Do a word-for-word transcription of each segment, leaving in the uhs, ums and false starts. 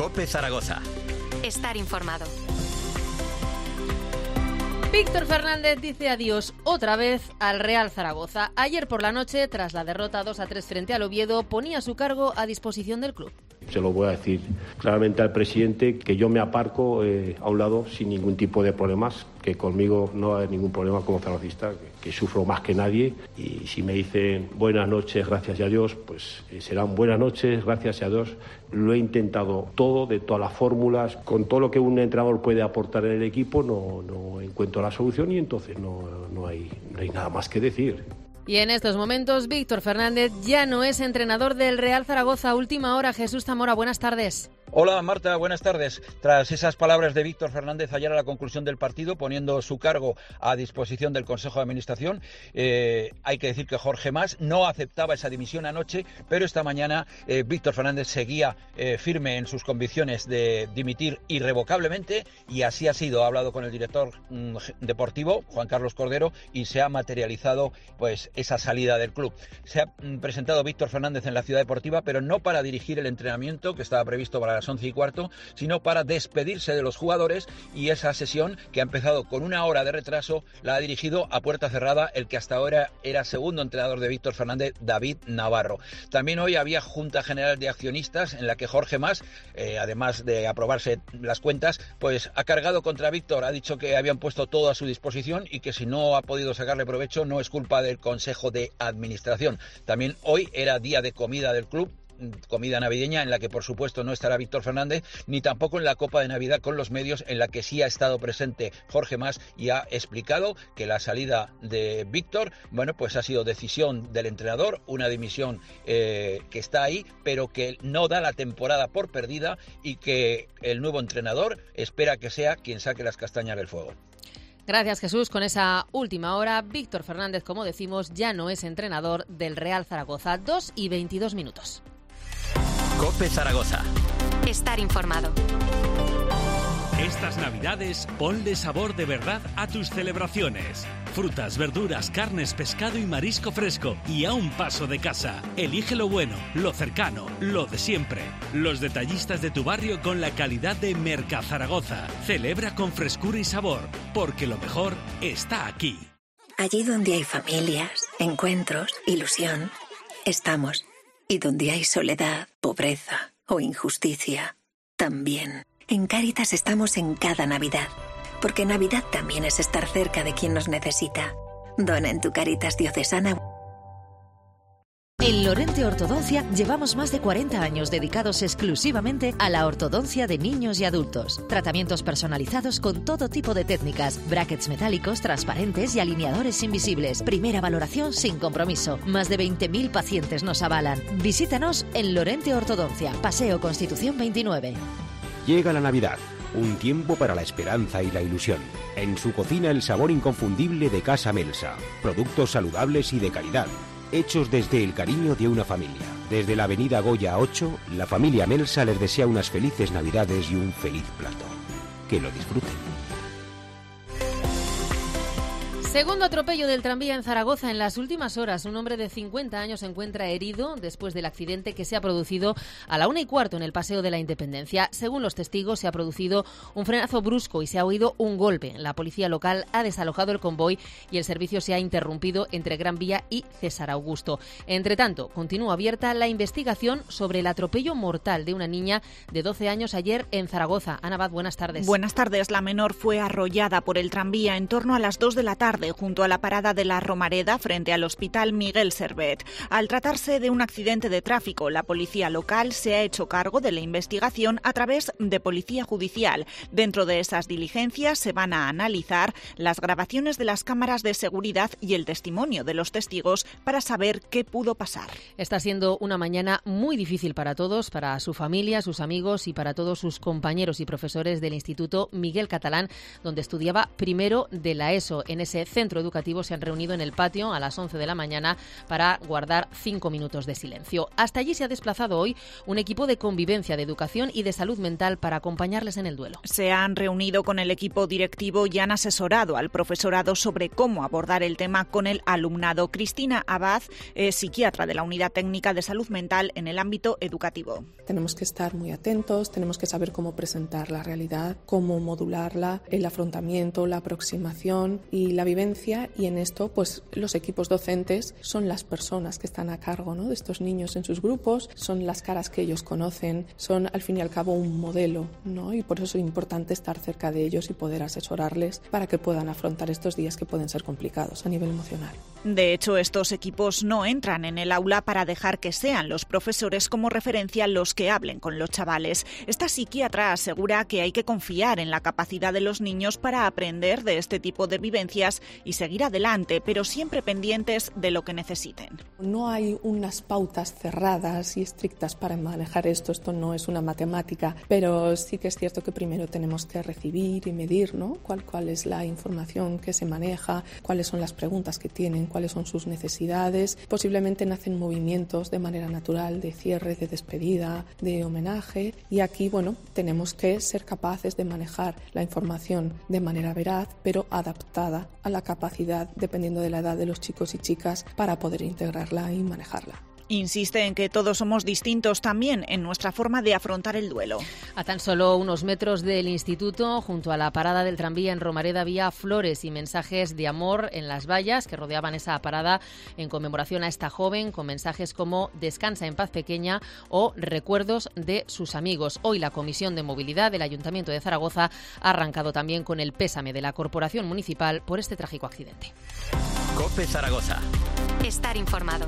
COPE Zaragoza. Estar informado. Víctor Fernández dice adiós otra vez al Real Zaragoza. Ayer por la noche, tras la derrota dos a tres frente al Oviedo, ponía su cargo a disposición del club. Se lo voy a decir claramente al presidente, que yo me aparco eh, a un lado sin ningún tipo de problemas, que conmigo no hay ningún problema como zaragocista, que, que sufro más que nadie, y si me dicen buenas noches, gracias y adiós, pues eh, serán buenas noches, gracias y adiós. Lo he intentado todo, de todas las fórmulas, con todo lo que un entrenador puede aportar en el equipo, no, no encuentro la solución y entonces no, no, hay, no hay nada más que decir. Y en estos momentos, Víctor Fernández ya no es entrenador del Real Zaragoza. Última hora, Jesús Zamora, buenas tardes. Hola Marta, buenas tardes. Tras esas palabras de Víctor Fernández ayer a la conclusión del partido, poniendo su cargo a disposición del Consejo de Administración, eh, hay que decir que Jorge Mas no aceptaba esa dimisión anoche, pero esta mañana eh, Víctor Fernández seguía eh, firme en sus convicciones de dimitir irrevocablemente, y así ha sido. Ha hablado con el director mm, deportivo, Juan Carlos Cordero, y se ha materializado pues esa salida del club. Se ha mm, presentado Víctor Fernández en la Ciudad Deportiva, pero no para dirigir el entrenamiento que estaba previsto para la las once y cuarto, sino para despedirse de los jugadores, y esa sesión, que ha empezado con una hora de retraso, la ha dirigido a puerta cerrada el que hasta ahora era segundo entrenador de Víctor Fernández, David Navarro. También hoy había Junta General de Accionistas en la que Jorge Mas, eh, además de aprobarse las cuentas, pues ha cargado contra Víctor, ha dicho que habían puesto todo a su disposición y que si no ha podido sacarle provecho no es culpa del Consejo de Administración. También hoy era día de comida del club, comida navideña, en la que por supuesto no estará Víctor Fernández, ni tampoco en la Copa de Navidad con los medios, en la que sí ha estado presente Jorge Mas, y ha explicado que la salida de Víctor, bueno, pues ha sido decisión del entrenador, una dimisión eh, que está ahí, pero que no da la temporada por perdida, y que el nuevo entrenador espera que sea quien saque las castañas del fuego. Gracias, Jesús. Con esa última hora, Víctor Fernández, como decimos, ya no es entrenador del Real Zaragoza. dos y veintidós minutos. COPE Zaragoza. Estar informado. Estas Navidades, ponle sabor de verdad a tus celebraciones. Frutas, verduras, carnes, pescado y marisco fresco, y a un paso de casa. Elige lo bueno, lo cercano, lo de siempre. Los detallistas de tu barrio con la calidad de Mercazaragoza. Celebra con frescura y sabor, porque lo mejor está aquí. Allí donde hay familias, encuentros, ilusión, estamos. Y donde hay soledad, pobreza o injusticia, también. En Cáritas estamos en cada Navidad, porque Navidad también es estar cerca de quien nos necesita. Dona en tu Cáritas diocesana. En Lorente Ortodoncia llevamos más de cuarenta años dedicados exclusivamente a la ortodoncia de niños y adultos. Tratamientos personalizados con todo tipo de técnicas, brackets metálicos, transparentes y alineadores invisibles. Primera valoración sin compromiso. Más de veinte mil pacientes nos avalan. Visítanos en Lorente Ortodoncia, Paseo Constitución veintinueve. Llega la Navidad, un tiempo para la esperanza y la ilusión. En su cocina el sabor inconfundible de Casa Melsa. Productos saludables y de calidad, hechos desde el cariño de una familia. Desde la avenida Goya ocho, la familia Melsa les desea unas felices Navidades y un feliz plato. Que lo disfruten. Segundo atropello del tranvía en Zaragoza en las últimas horas. Un hombre de cincuenta años se encuentra herido después del accidente que se ha producido a la una y cuarto en el Paseo de la Independencia. Según los testigos, se ha producido un frenazo brusco y se ha oído un golpe. La policía local ha desalojado el convoy y el servicio se ha interrumpido entre Gran Vía y César Augusto. Entre tanto, continúa abierta la investigación sobre el atropello mortal de una niña de doce años ayer en Zaragoza. Ana Abad, buenas tardes. Buenas tardes. La menor fue arrollada por el tranvía en torno a las dos de la tarde junto a la parada de la Romareda frente al Hospital Miguel Servet. Al tratarse de un accidente de tráfico, la policía local se ha hecho cargo de la investigación a través de Policía Judicial. Dentro de esas diligencias se van a analizar las grabaciones de las cámaras de seguridad y el testimonio de los testigos para saber qué pudo pasar. Está siendo una mañana muy difícil para todos, para su familia, sus amigos y para todos sus compañeros y profesores del Instituto Miguel Catalán, donde estudiaba primero de la ESO, en ese centro educativo se han reunido en el patio a las once de la mañana para guardar cinco minutos de silencio. Hasta allí se ha desplazado hoy un equipo de convivencia, de educación y de salud mental para acompañarles en el duelo. Se han reunido con el equipo directivo y han asesorado al profesorado sobre cómo abordar el tema con el alumnado. Cristina Abad es psiquiatra de la Unidad Técnica de Salud Mental en el ámbito educativo. Tenemos que estar muy atentos, tenemos que saber cómo presentar la realidad, cómo modularla, el afrontamiento, la aproximación y la vivencia, y en esto pues los equipos docentes son las personas que están a cargo, ¿no?, de estos niños en sus grupos, son las caras que ellos conocen, son al fin y al cabo un modelo, ¿no?, y por eso es importante estar cerca de ellos y poder asesorarles para que puedan afrontar estos días que pueden ser complicados a nivel emocional. De hecho, estos equipos no entran en el aula para dejar que sean los profesores como referencia los que hablen con los chavales. Esta psiquiatra asegura que hay que confiar en la capacidad de los niños para aprender de este tipo de vivencias y seguir adelante, pero siempre pendientes de lo que necesiten. No hay unas pautas cerradas y estrictas para manejar esto, esto no es una matemática, pero sí que es cierto que primero tenemos que recibir y medir, ¿no?, cuál, cuál es la información que se maneja, cuáles son las preguntas que tienen, cuáles son sus necesidades. Posiblemente nacen movimientos de manera natural de cierre, de despedida, de homenaje, y aquí, bueno, tenemos que ser capaces de manejar la información de manera veraz, pero adaptada a la capacidad, dependiendo de la edad de los chicos y chicas, para poder integrarla y manejarla. Insiste en que todos somos distintos también en nuestra forma de afrontar el duelo. A tan solo unos metros del instituto, junto a la parada del tranvía en Romareda, había flores y mensajes de amor en las vallas que rodeaban esa parada en conmemoración a esta joven, con mensajes como "Descansa en paz, pequeña" o "Recuerdos de sus amigos". Hoy la Comisión de Movilidad del Ayuntamiento de Zaragoza ha arrancado también con el pésame de la Corporación Municipal por este trágico accidente. COPE Zaragoza. Estar informado.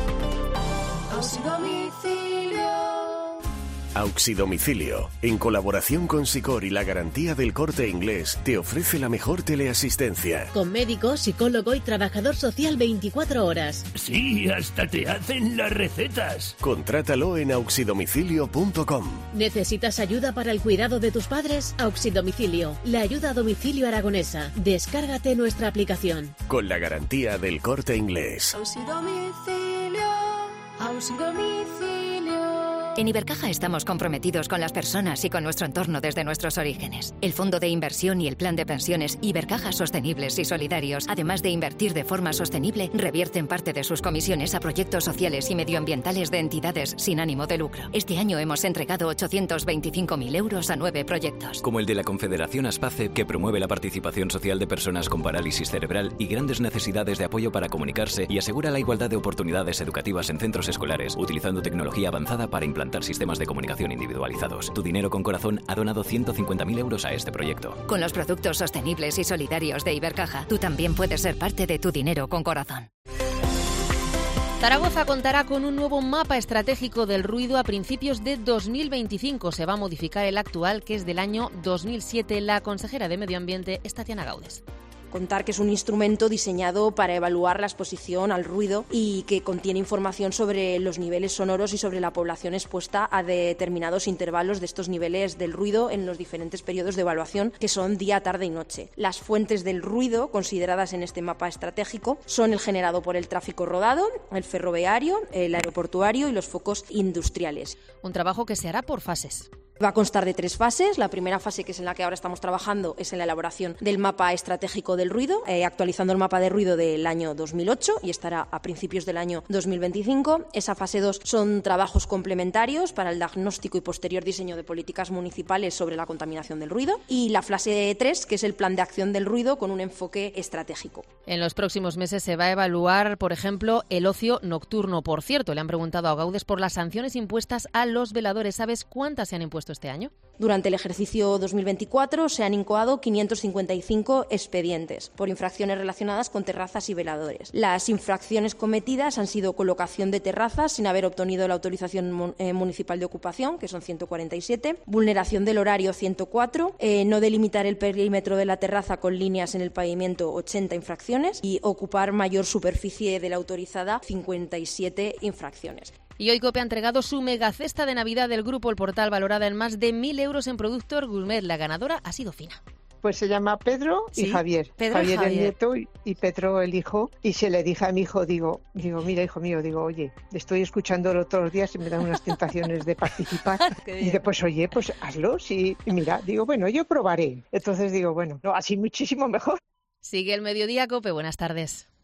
Auxidomicilio, en colaboración con Sicor y la garantía del Corte Inglés, te ofrece la mejor teleasistencia. Con médico, psicólogo y trabajador social veinticuatro horas. Sí, hasta te hacen las recetas. Contrátalo en auxidomicilio punto com. ¿Necesitas ayuda para el cuidado de tus padres? Auxidomicilio, la ayuda a domicilio aragonesa. Descárgate nuestra aplicación. Con la garantía del Corte Inglés. Auxidomicilio, auxidomicilio. En Ibercaja estamos comprometidos con las personas y con nuestro entorno desde nuestros orígenes. El Fondo de Inversión y el Plan de Pensiones Ibercaja Sostenibles y Solidarios, además de invertir de forma sostenible, revierten parte de sus comisiones a proyectos sociales y medioambientales de entidades sin ánimo de lucro. Este año hemos entregado ochocientos veinticinco mil euros a nueve proyectos. Como el de la Confederación Aspace, que promueve la participación social de personas con parálisis cerebral y grandes necesidades de apoyo para comunicarse y asegura la igualdad de oportunidades educativas en centros escolares, utilizando tecnología avanzada para implantar sistemas de comunicación individualizados. Tu Dinero con Corazón ha donado ciento cincuenta mil euros a este proyecto. Con los productos sostenibles y solidarios de Ibercaja, tú también puedes ser parte de Tu Dinero con Corazón. Zaragoza contará con un nuevo mapa estratégico del ruido a principios de dos mil veinticinco. Se va a modificar el actual, que es del año dos mil siete. La consejera de Medio Ambiente es Tatiana Gaudes. Contar que es un instrumento diseñado para evaluar la exposición al ruido y que contiene información sobre los niveles sonoros y sobre la población expuesta a determinados intervalos de estos niveles del ruido en los diferentes periodos de evaluación, que son día, tarde y noche. Las fuentes del ruido consideradas en este mapa estratégico son el generado por el tráfico rodado, el ferroviario, el aeroportuario y los focos industriales. Un trabajo que se hará por fases. Va a constar de tres fases. La primera fase, que es en la que ahora estamos trabajando, es en la elaboración del mapa estratégico del ruido, eh, actualizando el mapa de ruido del año dos mil ocho y estará a principios del año dos mil veinticinco. Esa fase dos son trabajos complementarios para el diagnóstico y posterior diseño de políticas municipales sobre la contaminación del ruido. Y la fase tres, que es el plan de acción del ruido con un enfoque estratégico. En los próximos meses se va a evaluar, por ejemplo, el ocio nocturno. Por cierto, le han preguntado a Gaudes por las sanciones impuestas a los veladores. ¿Sabes cuántas se han impuesto este año? Durante el ejercicio dos mil veinticuatro se han incoado quinientos cincuenta y cinco expedientes por infracciones relacionadas con terrazas y veladores. Las infracciones cometidas han sido colocación de terrazas sin haber obtenido la autorización eh, municipal de ocupación, que son ciento cuarenta y siete, vulneración del horario ciento cuatro, eh, no delimitar el perímetro de la terraza con líneas en el pavimento ochenta infracciones y ocupar mayor superficie de la autorizada cincuenta y siete infracciones. Y hoy COPE ha entregado su megacesta de Navidad del Grupo El Portal, valorada en más de mil euros en productos gourmet. La ganadora ha sido Fina. Pues se llama Pedro y ¿Sí? Javier. Pedro y Javier, Javier el nieto y, y Pedro el hijo. Y se le dije a mi hijo, digo, digo, mira, hijo mío, digo, oye, estoy escuchándolo todos los días y me dan unas tentaciones de participar. Y dice, pues oye, pues hazlo, sí. Y mira, digo, bueno, yo probaré. Entonces digo, bueno, no, así muchísimo mejor. Sigue el Mediodía, COPE. Buenas tardes.